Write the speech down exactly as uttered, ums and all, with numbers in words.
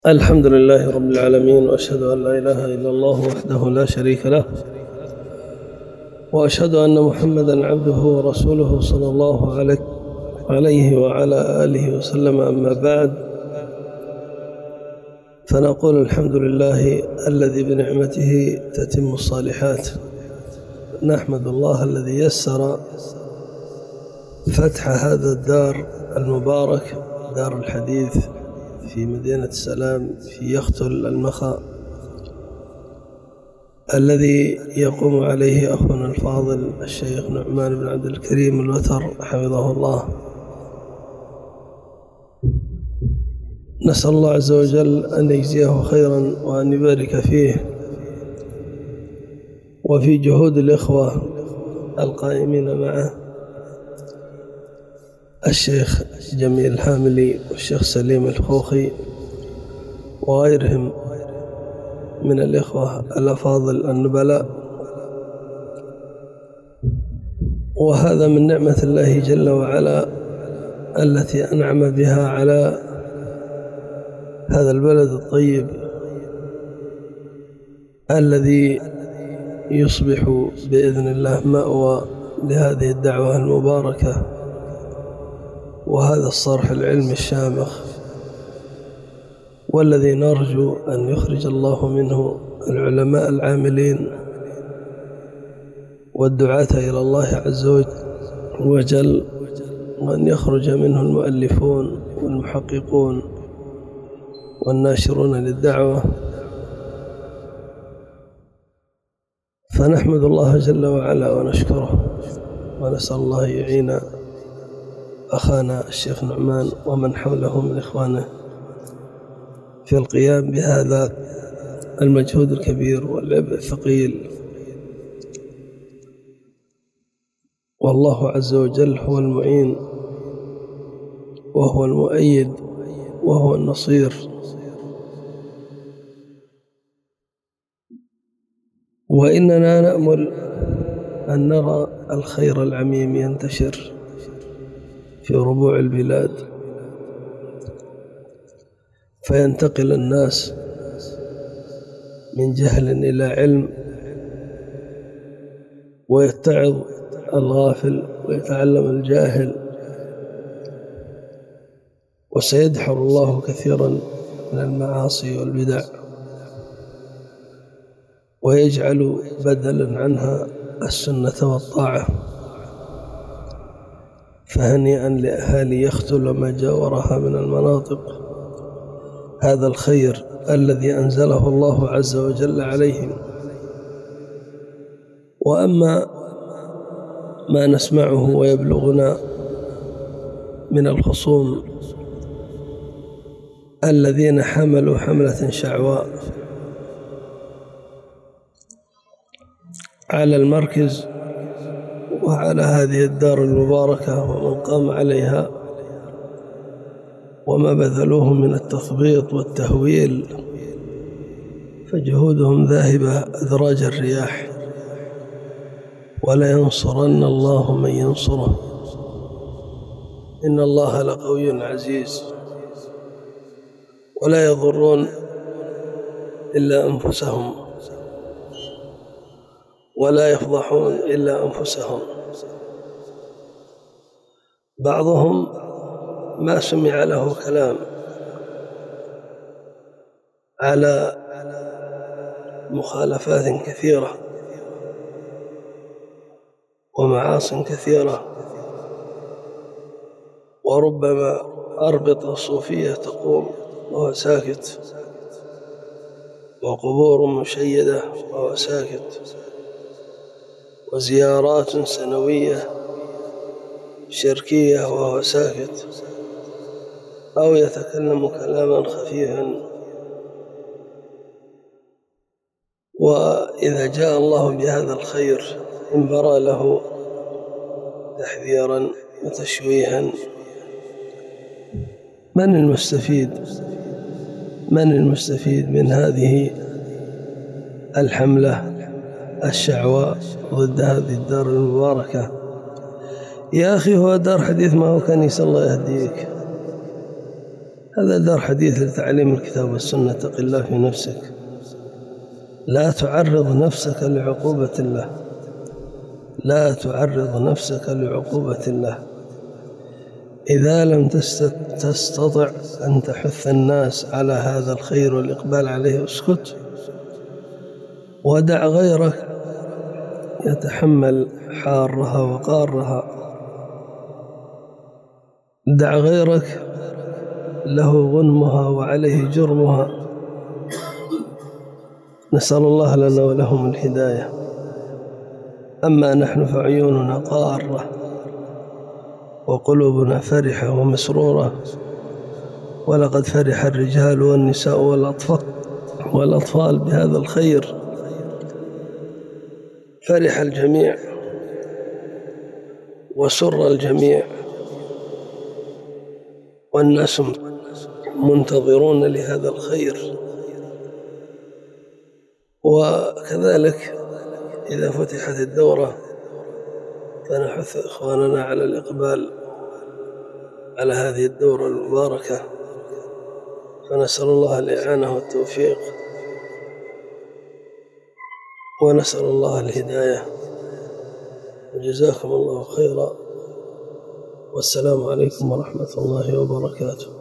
الحمد لله رب العالمين، وأشهد أن لا إله إلا الله وحده لا شريك له، وأشهد أن محمدًا عبده ورسوله صلى الله عليه وعلى آله وسلم. أما بعد، فنقول الحمد لله الذي بنعمته تتم الصالحات. نحمد الله الذي يسر فتح هذا الدار المبارك، دار الحديث في مدينة السلام في يختل المخا، الذي يقوم عليه أخونا الفاضل الشيخ نعمان بن عبد الكريم الوتر حفظه الله. نسأل الله عز وجل أن يجزيه خيرا وأن يبارك فيه وفي جهود الإخوة القائمين معه، الشيخ جميل الحاملي والشيخ سليم الخوخي وغيرهم من الإخوة الأفاضل النبلاء. وهذا من نعمة الله جل وعلا التي أنعم بها على هذا البلد الطيب الذي يصبح بإذن الله مأوى لهذه الدعوة المباركة وهذا الصرح العلمي الشامخ، والذي نرجو أن يخرج الله منه العلماء العاملين والدعاة إلى الله عز وجل، وأن يخرج منه المؤلفون والمحققون والناشرون للدعوة. فنحمد الله جل وعلا ونشكره، ونسأل الله يعين أخانا الشيخ نعمان ومن حوله من إخوانه في القيام بهذا المجهود الكبير والعبء الثقيل. والله عز وجل هو المعين وهو المؤيد وهو النصير. وإننا نأمل أن نرى الخير العميم ينتشر في ربوع البلاد، فينتقل الناس من جهل إلى علم، ويتعظ الغافل ويتعلم الجاهل، وسيدحر الله كثيرا من المعاصي والبدع ويجعل بدلا عنها السنة والطاعة. فهنيئا لأهالي يختل وما جاورها من المناطق هذا الخير الذي أنزله الله عز وجل عليهم. وأما ما نسمعه ويبلغنا من الخصوم الذين حملوا حملة شعواء على المركز وعلى هذه الدار المباركة ومن قام عليها، وما بذلوه من التثبيط والتهويل، فجهودهم ذاهبة أدراج الرياح، ولا ينصرن الله من ينصره، إن الله لقوي عزيز. ولا يضرون إلا أنفسهم ولا يفضحون إلا أنفسهم. بعضهم ما سمع له كلام على مخالفات كثيرة ومعاصٍ كثيرة، وربما أربطة صوفية تقوم وهو ساكت، وقبور مشيدة وهو ساكت، وزيارات سنوية شركية وهو ساكت، أو يتكلم كلاما خفيفا. وإذا جاء الله بهذا الخير انبرى له تحذيرا وتشويها. من المستفيد من المستفيد من هذه الحملة الشعواء ضد هذه الدار المباركة؟ يا أخي، هو دار حديث، ما هو كنيسة، الله يهديك. هذا دار حديث لتعليم الكتاب والسنة. اتق الله في نفسك، لا تعرض نفسك لعقوبة الله، لا تعرض نفسك لعقوبة الله. إذا لم تستطع أن تحث الناس على هذا الخير والإقبال عليه اسكت، ودع غيرك يتحمل حارها وقارها. دع غيرك له غنمها وعليه جرمها. نسأل الله لنا ولهم الهداية. أما نحن فعيوننا قارة وقلوبنا فرحة ومسرورة، ولقد فرح الرجال والنساء والأطفال والأطفال بهذا الخير، فرح الجميع وسر الجميع، والناس منتظرون لهذا الخير. وكذلك إذا فتحت الدورة فنحث إخواننا على الإقبال على هذه الدورة المباركة، فنسأل الله الإعانة والتوفيق، ونسأل الله الهداية. وجزاكم الله خيرا، والسلام عليكم ورحمة الله وبركاته.